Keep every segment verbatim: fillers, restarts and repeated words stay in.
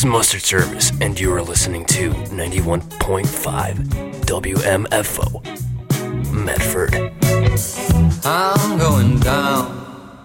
Mustard Service, and you are listening to ninety-one point five W M F O, Medford. I'm going down.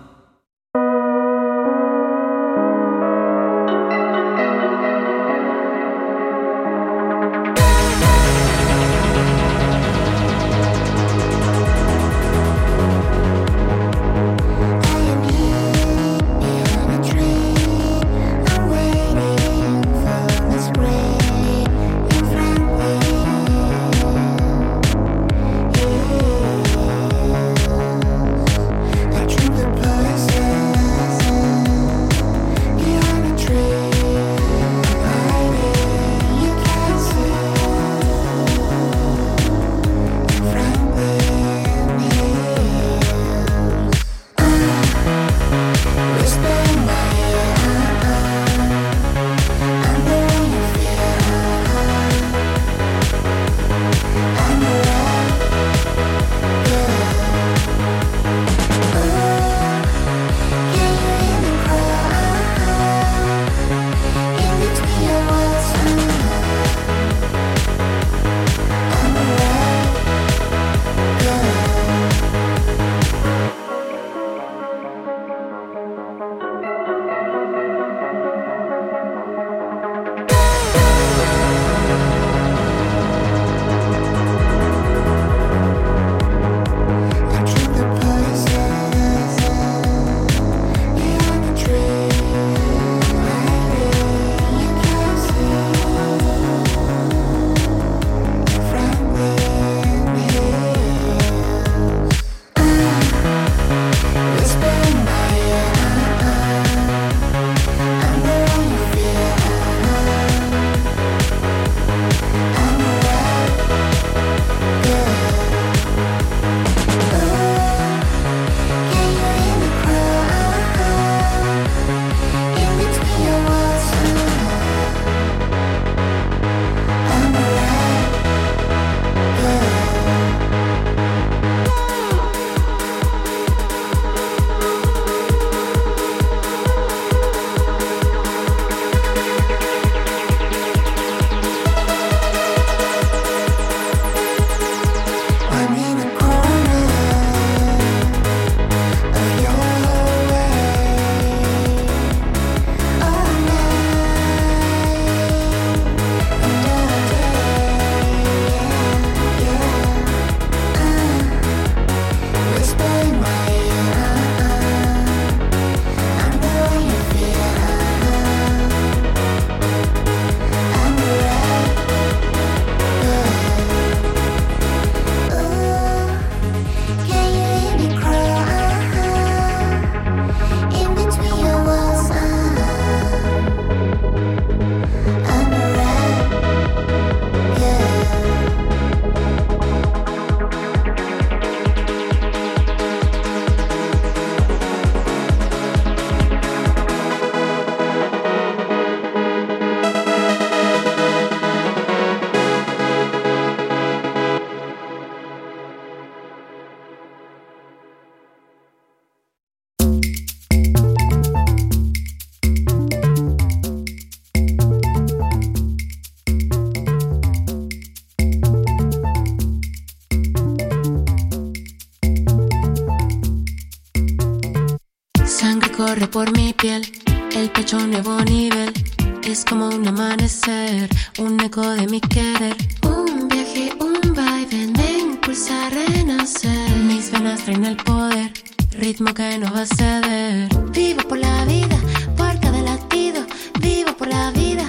Corre por mi piel, el pecho a un nuevo nivel. Es como un amanecer, un eco de mi querer. Un viaje, un vaivén me impulsa a renacer. Mis venas traen el poder, ritmo que no va a ceder. Vivo por la vida, por cada latido. Vivo por la vida.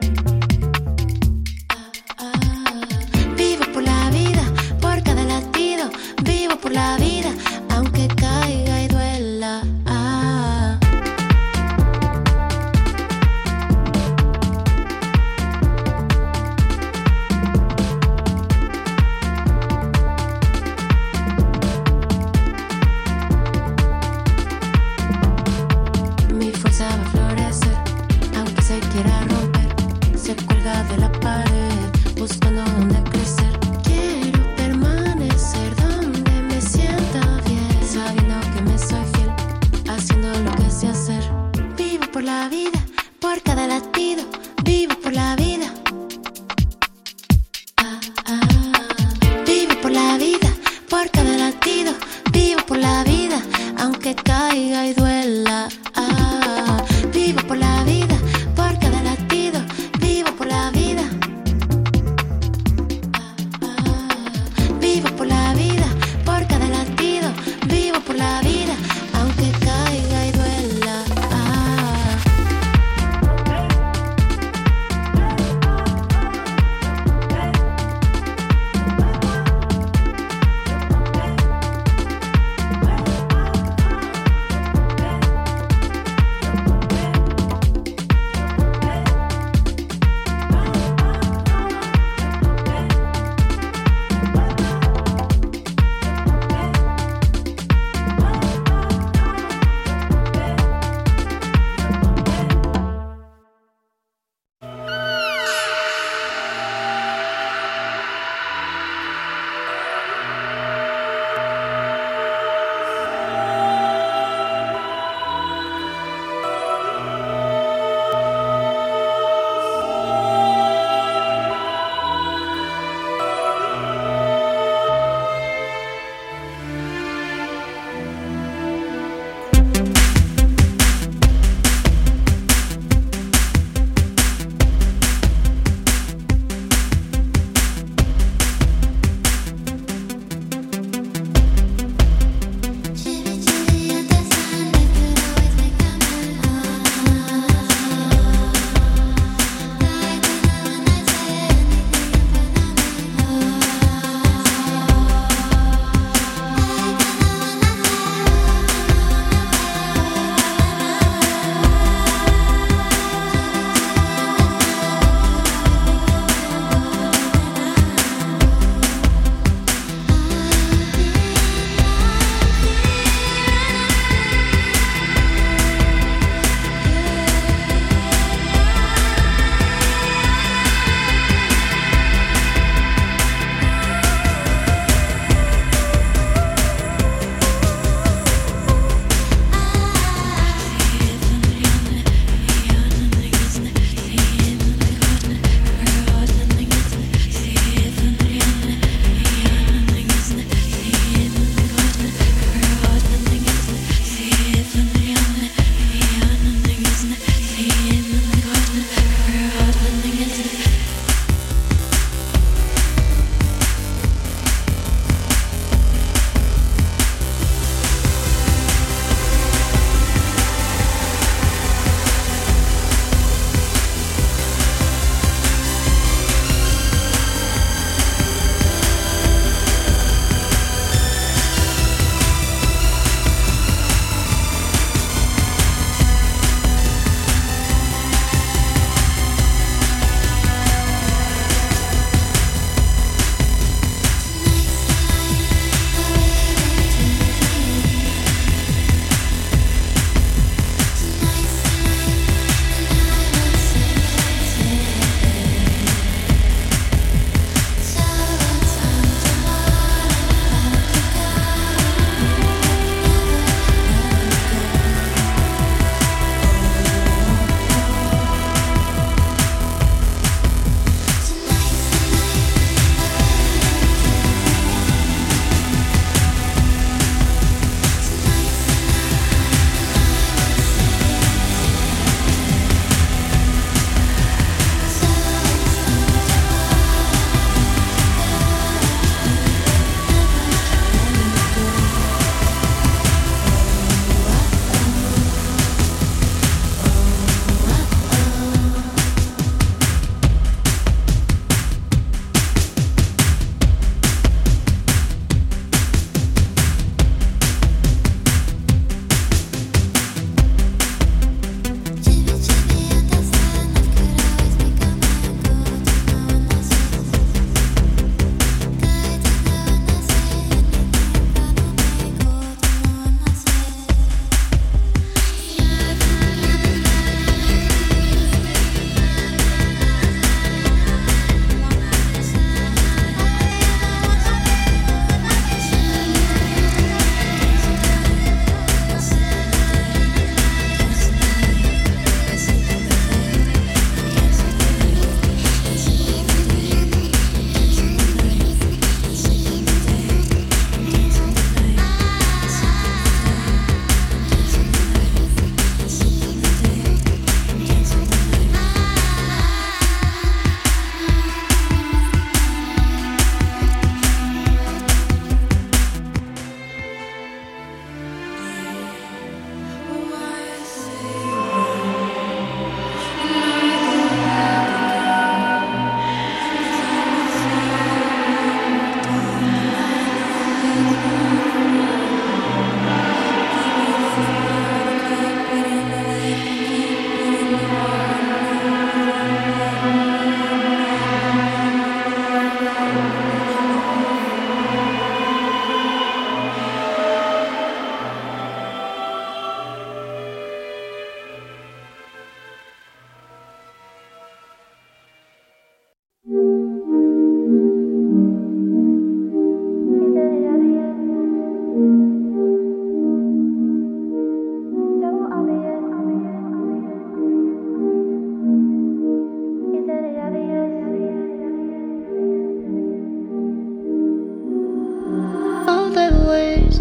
Vivo por la vida, por cada latido. Vivo por la vida, aunque caiga y duela. Mi fuerza va a florecer, aunque se quiera romper.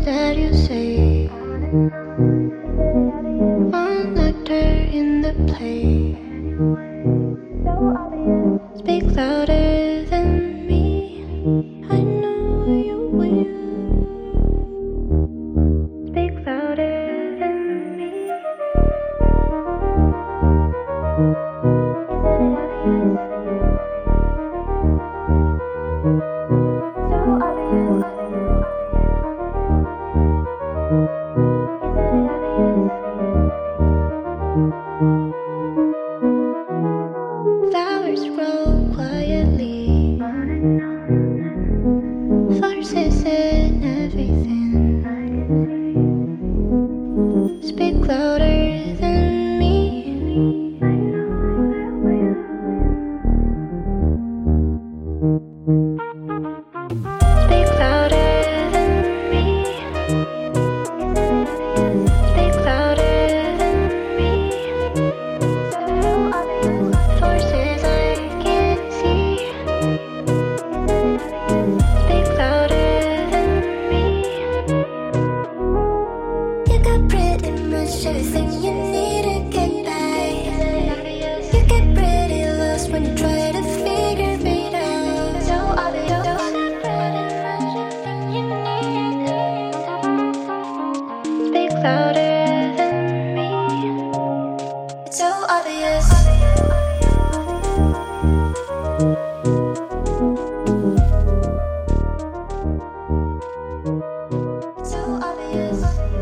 that you say. One actor in the play. Speak louder than me. I know you will. Speak louder than me. Flowers grow quietly, farces and everything. Speak louder than me. Speak louder than me. Speak louder than me. Forces I can't see. Speak louder than me. You got pretty much everything you need to get by. You get pretty lost when you try to figure it out. So obvious. You got pretty much everything you need. Speak louder than me. It's so obvious. So obvious.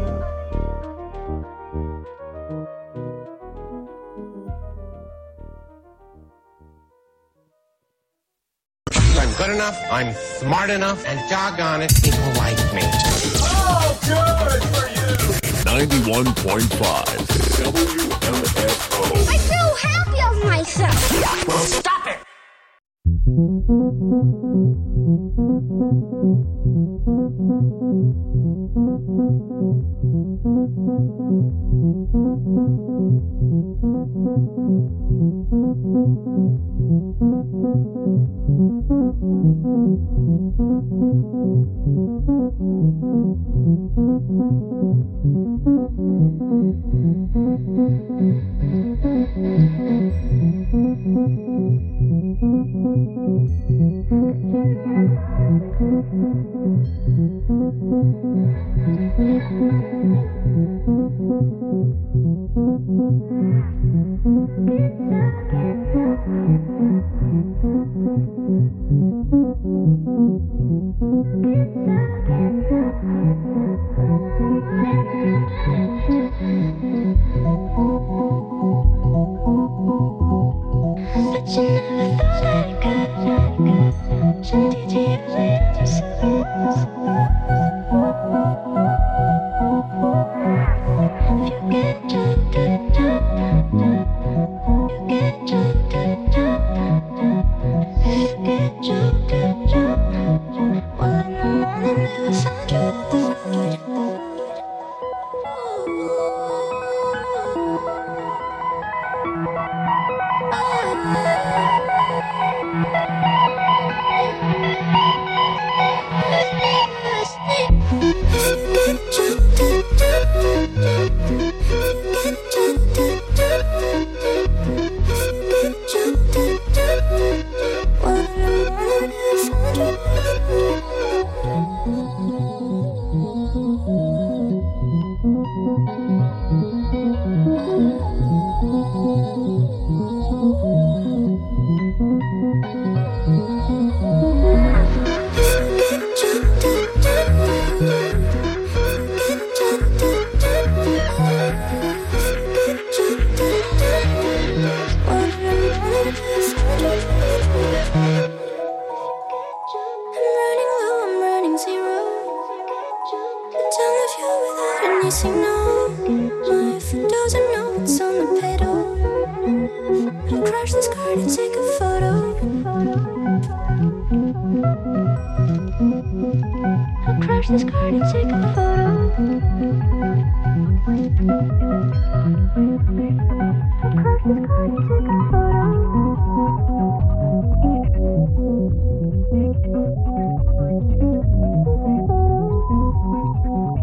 I'm good enough, I'm smart enough, and doggone it, people like me. ninety-one point five W M F O. I feel happy of myself. Well, stop it! But you never thought I could. Should did you ever yourself? If you get jumped, jump, you get jumped, jump. If you get jumped, jump. Well, in the morning they will find you. This card and take a photo. Crush this card and take a photo.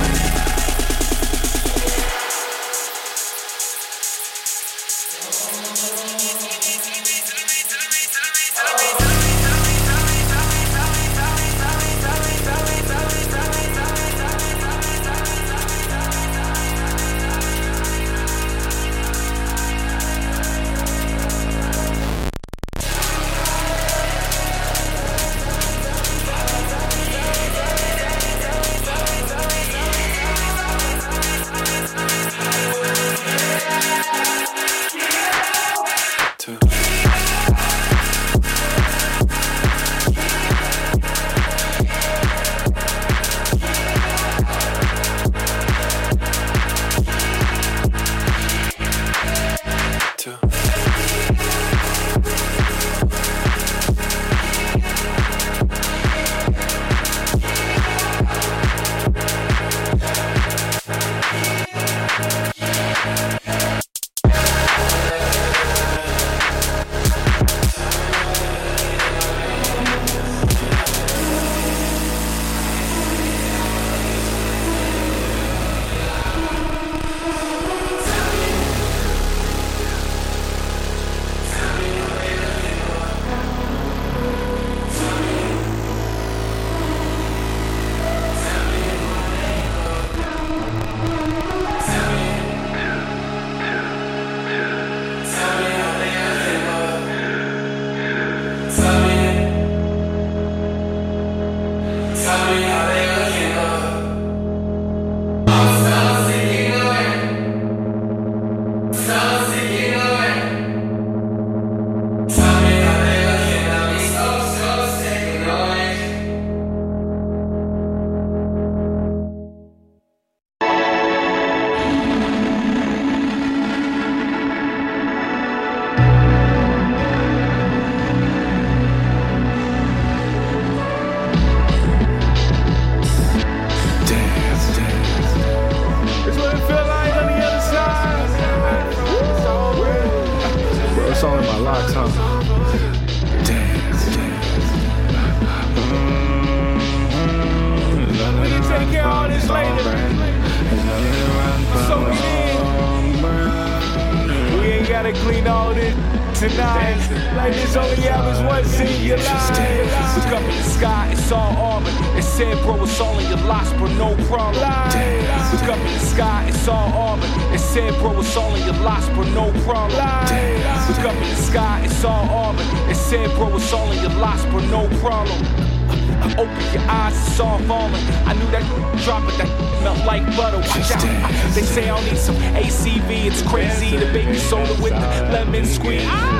They say I'll need some A C V, it's crazy. The baby soda with the lemon squeeze.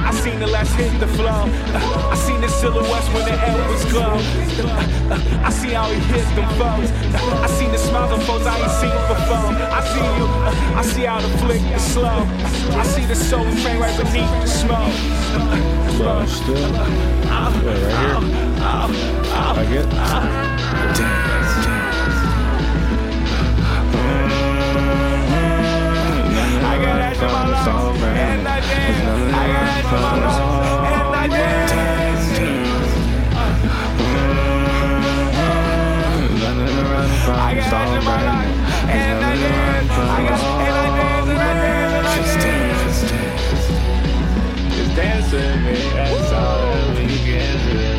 I seen the last hit the flow. Uh, I seen the silhouettes when the air was glow. Uh, uh, I see how he hit them foes. Uh, I seen the smiles of foes I ain't seen before. I see you, uh, I see how the flick is slow. Uh, I see the soul train right beneath the smoke. Bro, still? Yeah, right here. I get. Dance, dance. I got that in my lungs, and I dance. I got that in my lungs, and I dance. I got that in my lungs, and I dance. I got, and I dance, and I dance, and I dance. Just dance, just dance with me. That's all that we can do.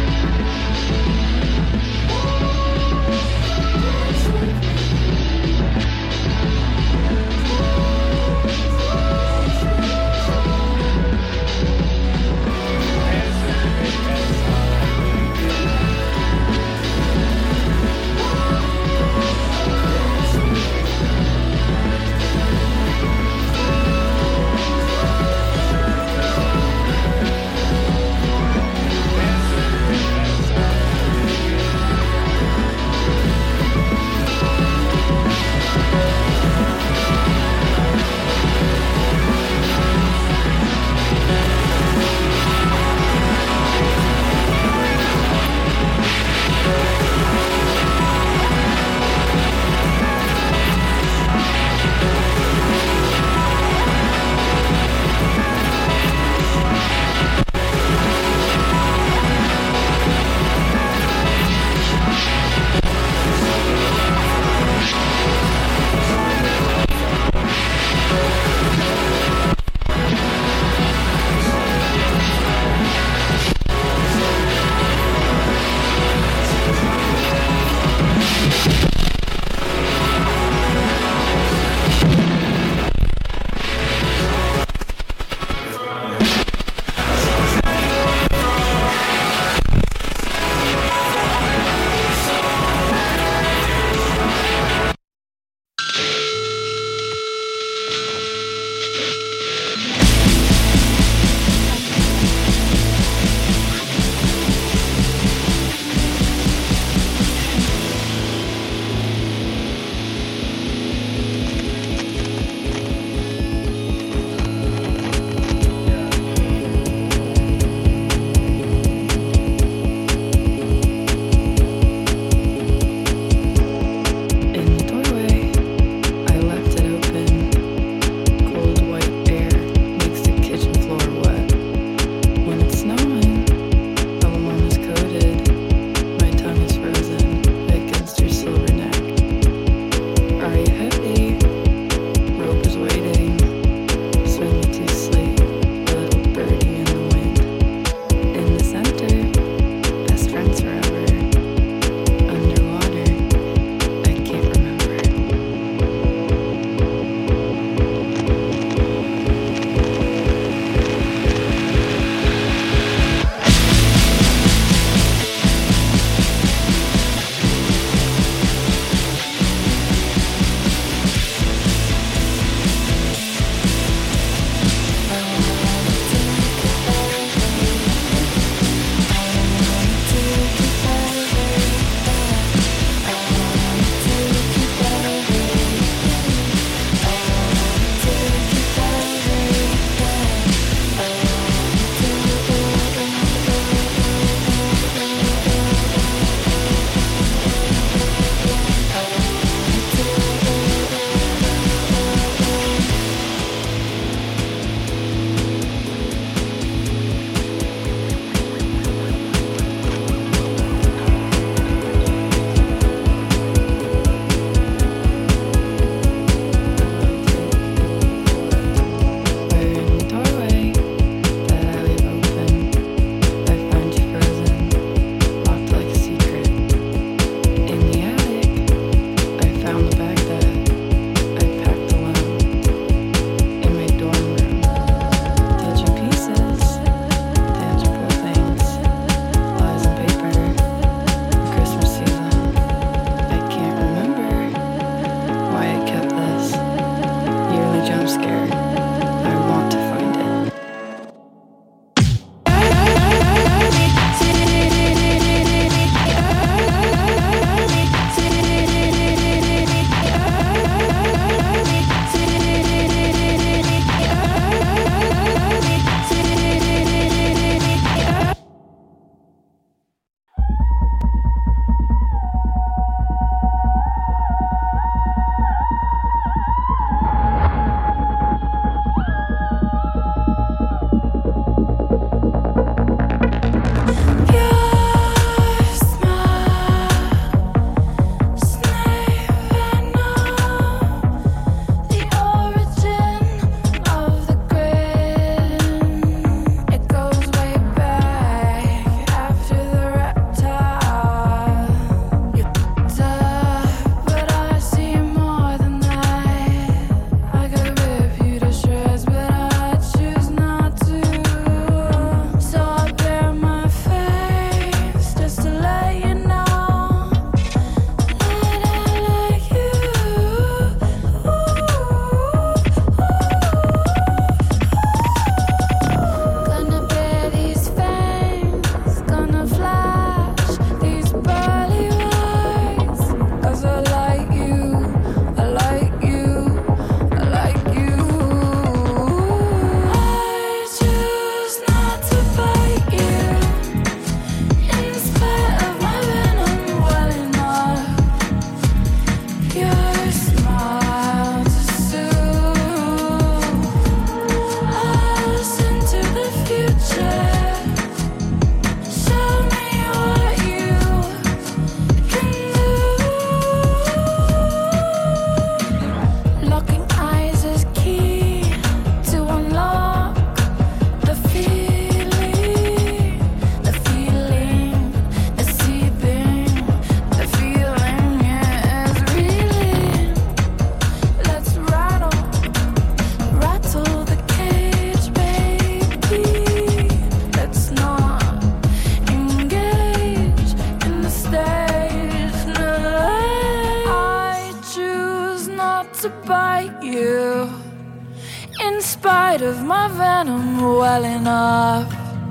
spite of my venom welling up.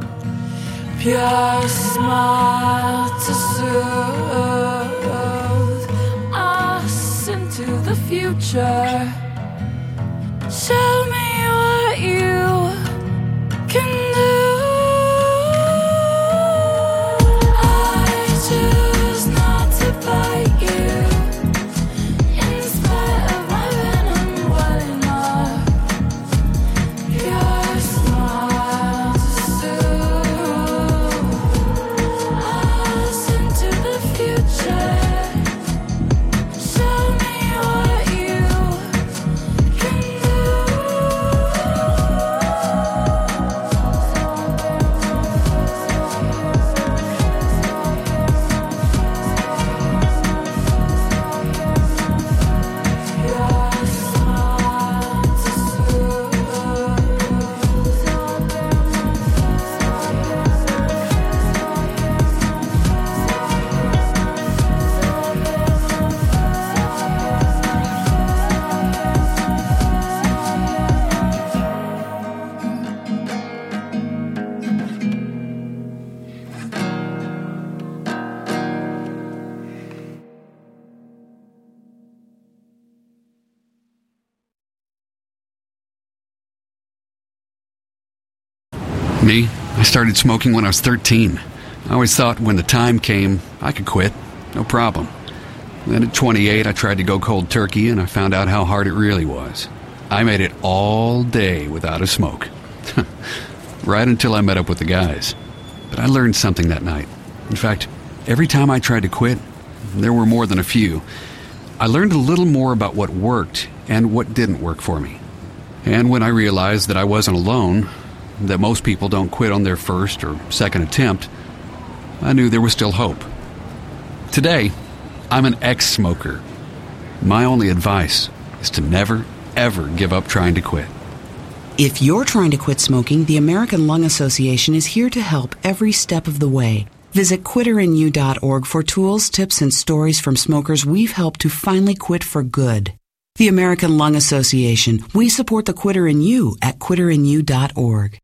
Pure smile to soothe us into the future. Tell me what you can do. I choose not to bite you, in spite of my venom welling up. Pure smile to soothe us into the future. Show me what you can do. Me, I started smoking when I was thirteen. I always thought when the time came, I could quit. No problem. Then at twenty-eight, I tried to go cold turkey, and I found out how hard it really was. I made it all day without a smoke. Right until I met up with the guys. But I learned something that night. In fact, every time I tried to quit, there were more than a few, I learned a little more about what worked and what didn't work for me. And when I realized that I wasn't alone, that most people don't quit on their first or second attempt, I knew there was still hope. Today, I'm an ex-smoker. My only advice is to never, ever give up trying to quit. If you're trying to quit smoking, the American Lung Association is here to help every step of the way. Visit quitter in you dot org for tools, tips, and stories from smokers we've helped to finally quit for good. The American Lung Association. We support the Quitter in You at quitter in you dot org.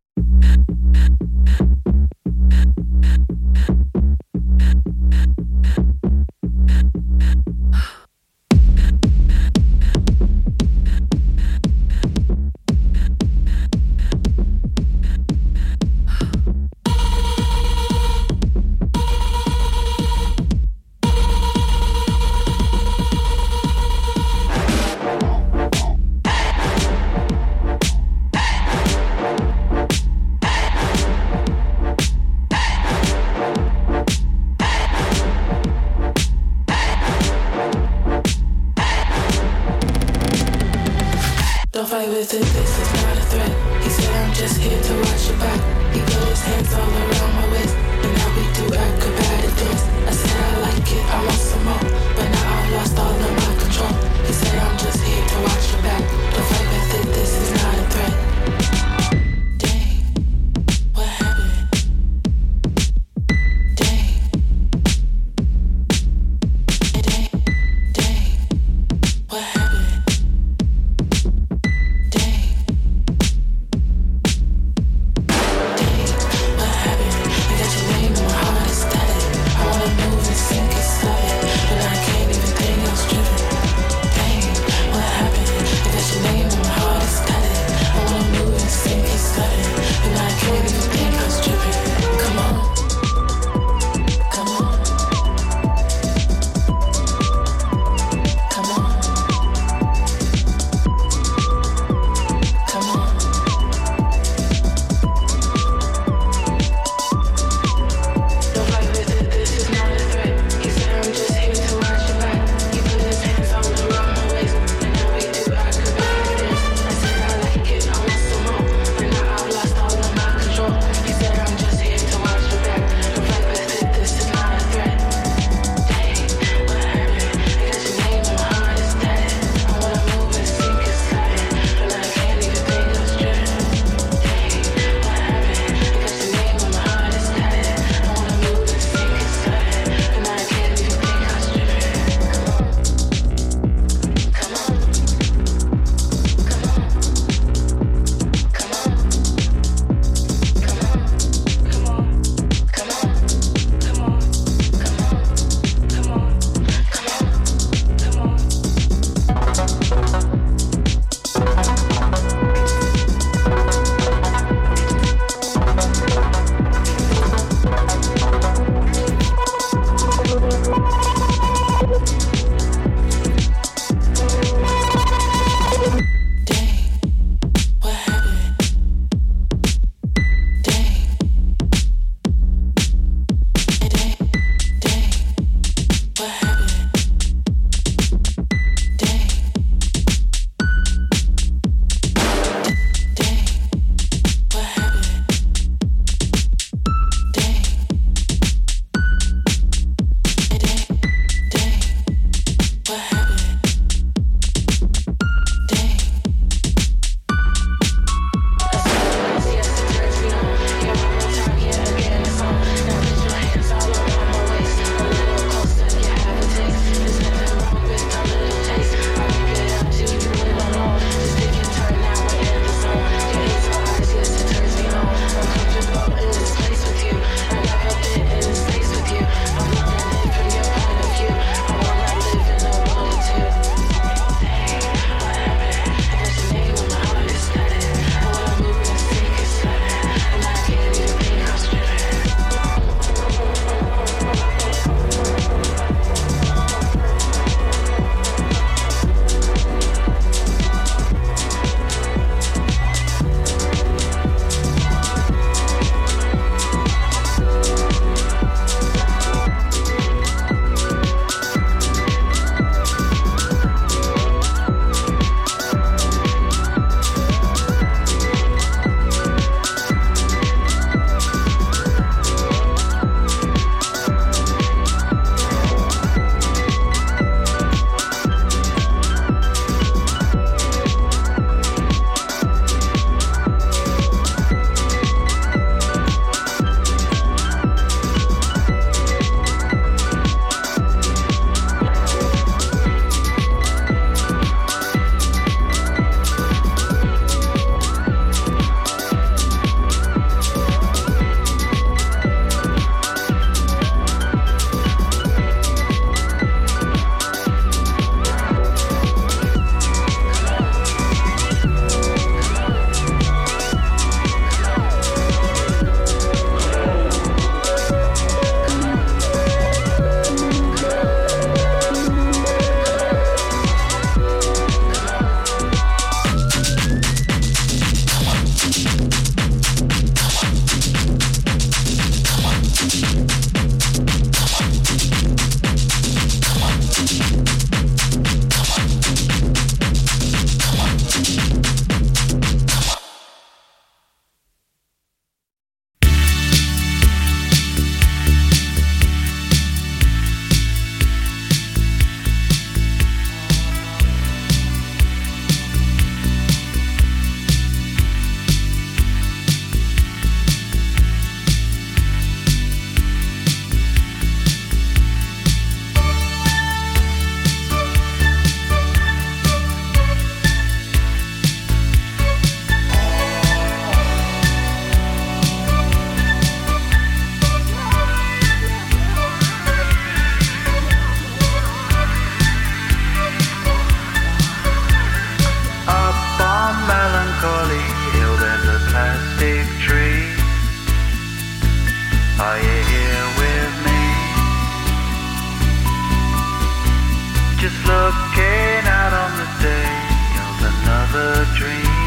just looking out on the day of another dream,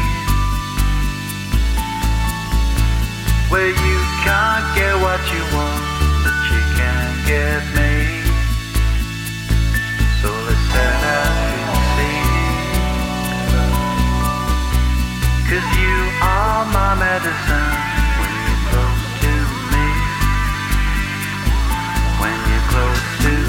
where you can't get what you want, but you can get me. So let's set out to see, 'cause you are my medicine when you're close to me, when you're close to me.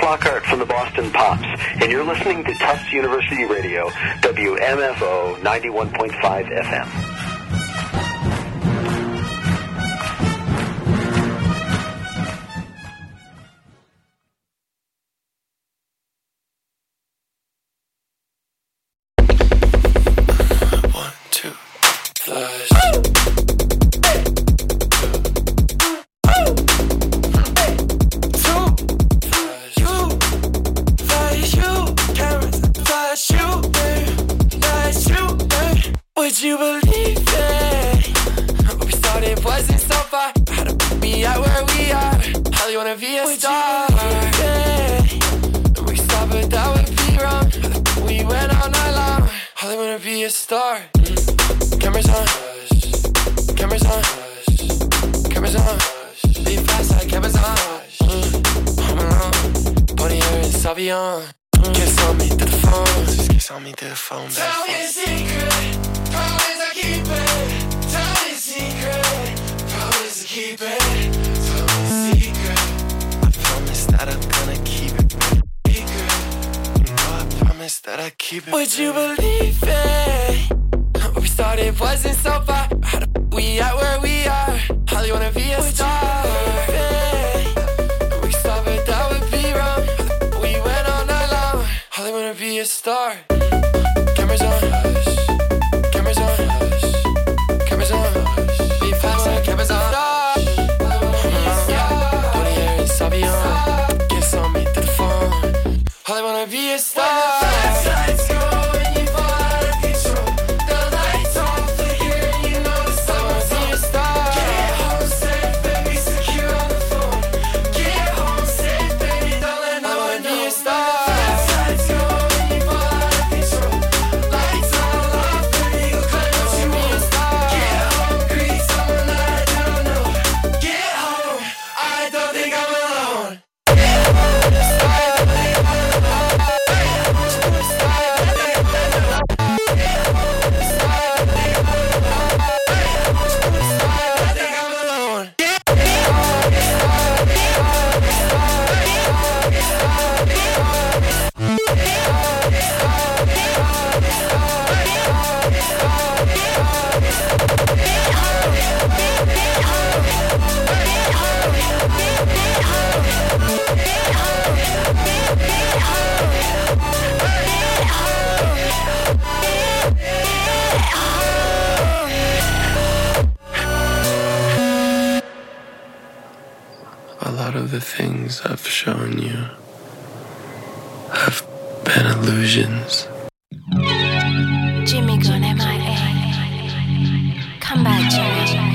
Flockhart from the Boston Pops, and you're listening to Tufts University Radio, W M F O ninety-one point five F M. Would you believe it? When we started wasn't so far. How to be out where we are? Holly wanna be a Would star. You believe it? We stopped, but that would be wrong. We went all night long. Holly wanna be a star. Mm. Cameras on, cameras on, cameras on. Be fast like cameras on. Mm. Home alone, pony hair and Savion. Mm. Kiss on me through the phone. Just kiss on me through the phone. Tell me a secret. Promise I keep it. Tell me a secret. Promise I keep it. Tell me a secret. I promise that I'm gonna keep it secret. You know I promise that I keep it. Would you believe it? When we started wasn't so far. How the f- we at where we are? Holly wanna be a Would star. We stopped, but that would be wrong. We went all night long. Holly wanna be a star. Cameras on. Cameras on, cameras on, be fast like cameras on. Put your hair in Savion, kiss on me through the phone. All I wanna be a star. When the flashlights go and you fall out of control, the lights all flicker and you know the sun wants to be a star. Get home safe, baby, secure on the phone. Get home safe, baby, don't let no one be a star. Flashlights go and you fall out of control, lights all off. A lot of the things I've shown you have been illusions. Jimmy gone M I A. Come back, Jimmy.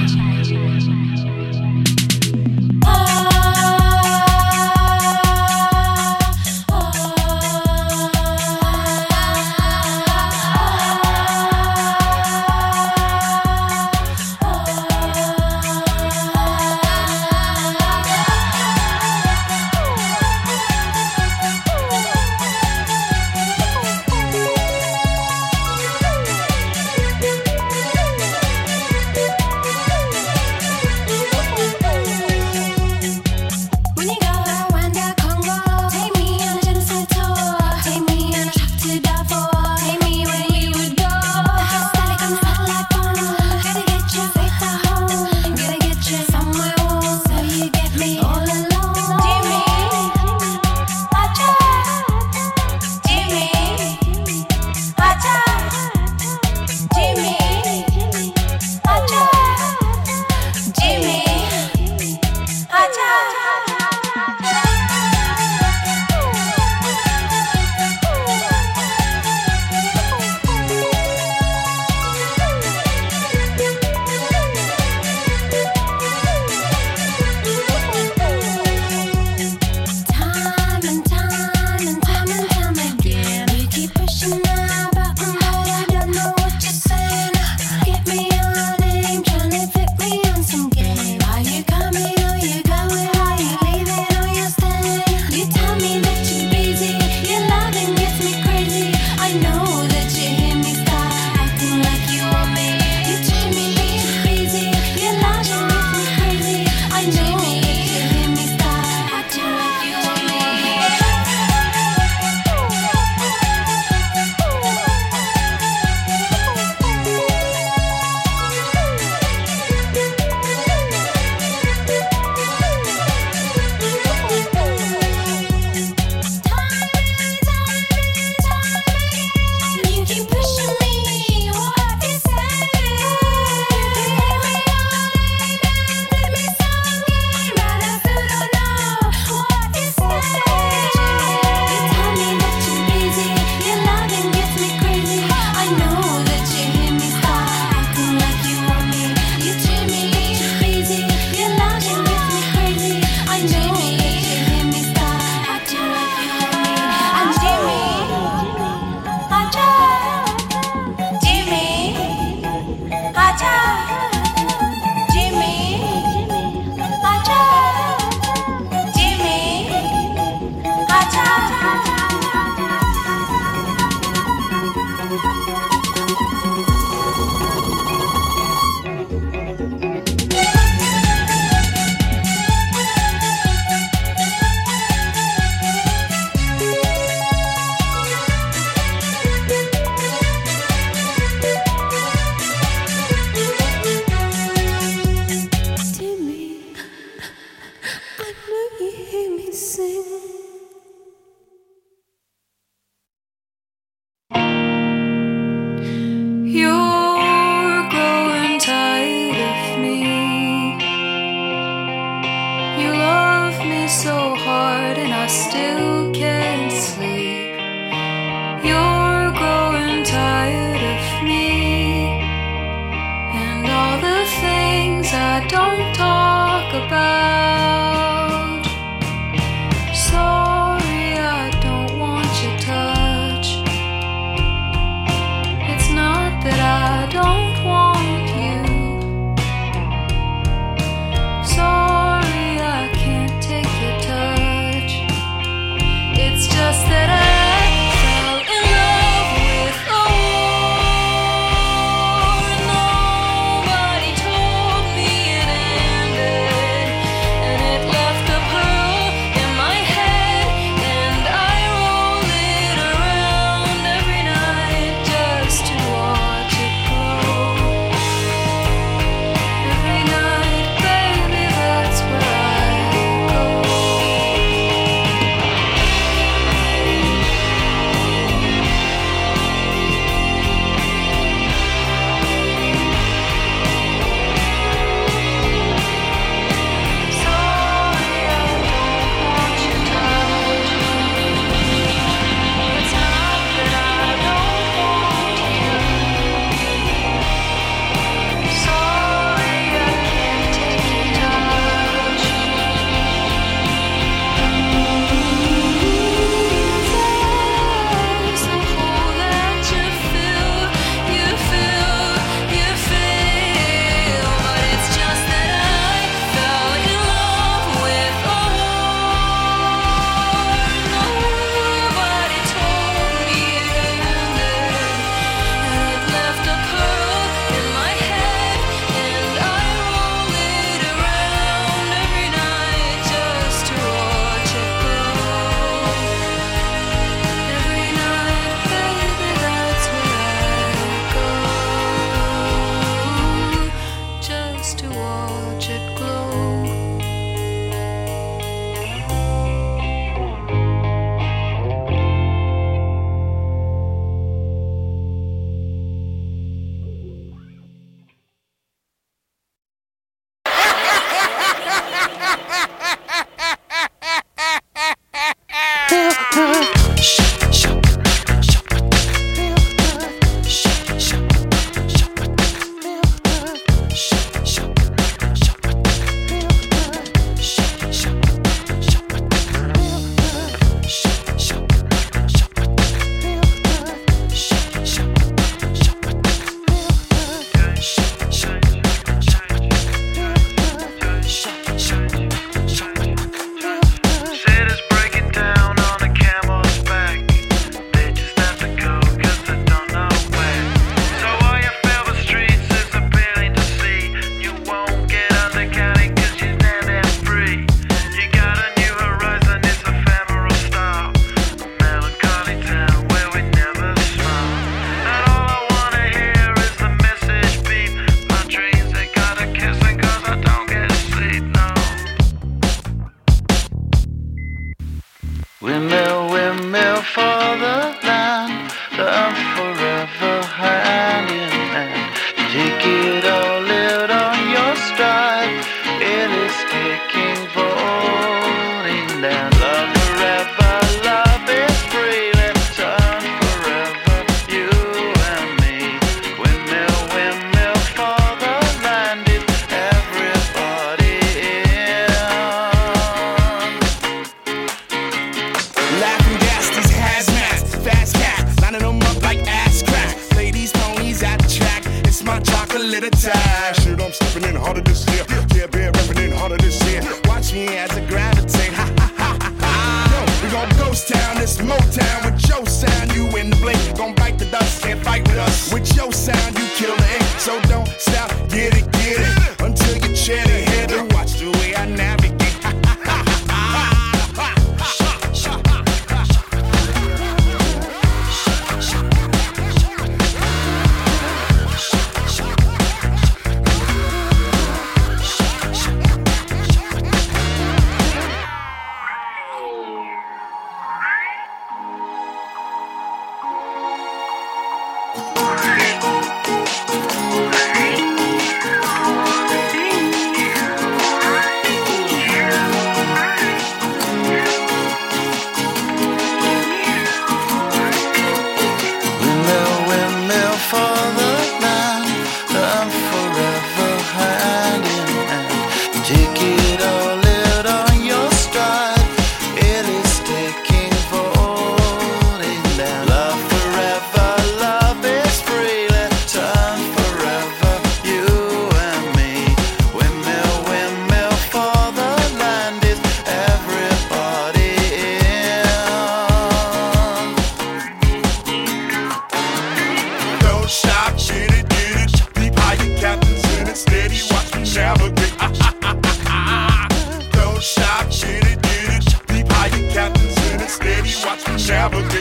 so hard and I still can't sleep. You're growing tired of me and all the things I don't talk about. Sorry, I don't want your touch. It's not that I don't want you. Sorry, I can't take your touch. It's just that I fell in love with a war. Nobody told me it ended, and it left a pearl in my head, and I roll it around every night just to watch it grow. Every night, baby, that's where I go. Sorry, I don't want your touch. It's not that I don't want you. Sorry, I can't take your touch. There's a hole that you fill, you fill, you fill, but it's just that I fell in love with a war. Nobody told me it ended, and it left a pearl in my head, and I roll it around every night just to watch it grow. Every night, baby, that's where I go, just to watch it glow. Said it's breaking down on a camel's back. They just have to go 'cause they don't know where. So all your favorite streets is appealing to see. You won't get undercounted 'cause you're not that free. You got a new horizon, it's ephemeral style. A melancholy town where we never smile. And all I wanna hear is the message beep. My dreams, they gotta kissing 'cause I don't get sleep, no. Windmill, windmill for the land, love forever hand in hand. Take it all out on your stride, it is taking, falling down. Love forever, love is free, let's turn forever, you and me. Windmill, windmill for the land, it's everybody in. Laughing gas, these hazmats, fast cat, lining them up like ass crack. Play these ponies at the track, it's my chocolate attack. Shit, I'm stepping in harder this year. Yeah, bear repping in harder this year. Watch me as I gravitate. Ha ha ha ha ha. Yo, we gon' ghost town, this Motown with your sound. You in the blink, gon' bite the dust, can't fight with us. With your sound, you kill the ink. So don't stop, get it, get it, until you chat ahead and watch the way I navigate. Ha ha ha ha ha. Thank you. Shabbily.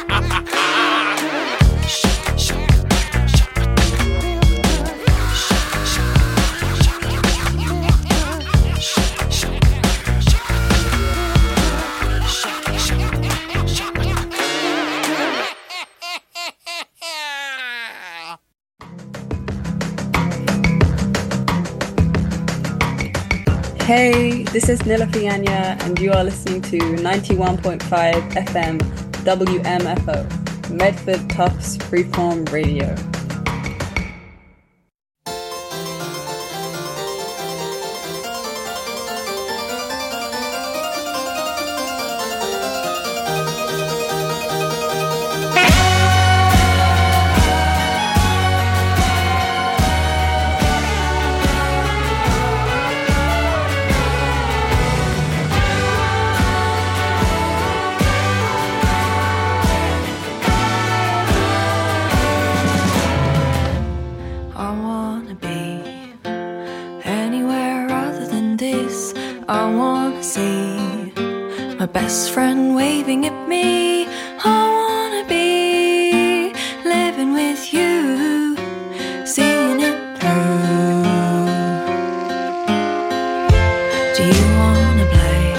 Hey, this is Nila Fianya, and you are listening to ninety-one point five F M W M F O, Medford Tufts Freeform Radio. Best friend waving at me. I wanna be living with you, seeing it through. Do you wanna play